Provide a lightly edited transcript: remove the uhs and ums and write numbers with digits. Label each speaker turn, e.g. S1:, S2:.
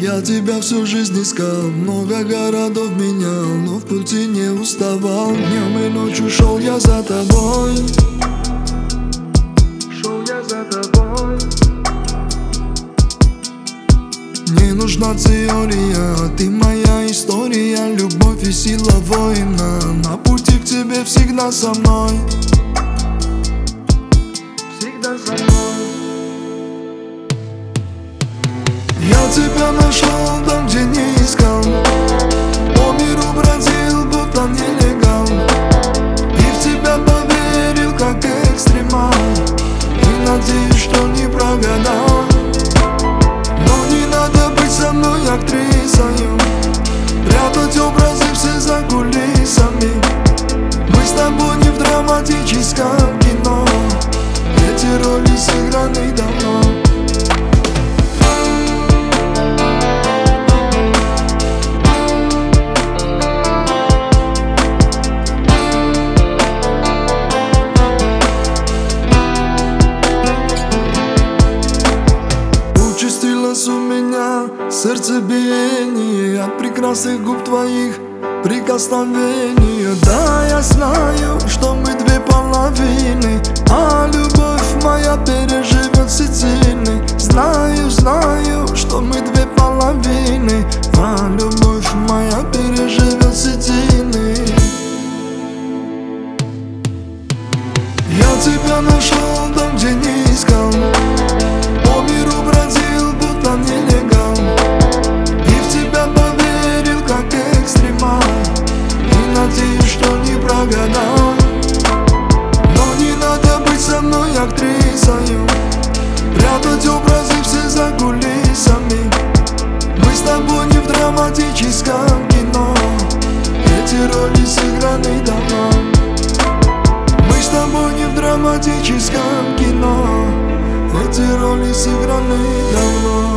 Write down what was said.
S1: Я тебя всю жизнь искал, много городов менял, но в пути не уставал. Днем и ночью шел я за тобой. Шел я за тобой. Не нужна теория, ты моя история, любовь и сила воина. На пути к тебе всегда со мной. Всегда со мной. Я тебя нашел там, где не искал, по миру бродил, будто нелегал, и в тебя поверил, как экстремал, и надеюсь, что не прогадал. Но не надо быть со мной актрисою, прятать образы все за кулисами. Мы с тобой не в драматическом кино, эти роли сыграны давно. У меня сердцебиение от прекрасных губ твоих прикосновения. Да, я знаю, что мы две половины, а любовь моя переживет всецильный. Знаю, знаю, что мы две половины, а любовь моя переживет всецильный. Я тебя нашел там, где не искал, по миру бродил, будто нелегал, и в тебя поверил, как экстремал, и надеюсь, что не прогадал. Но не надо быть со мной актрисою, прятать образы все за кулисами. Мы с тобой не в драматическом кино, эти роли сыграны давно. Мы с тобой не в драматическом кино, эти роли сыграны давно.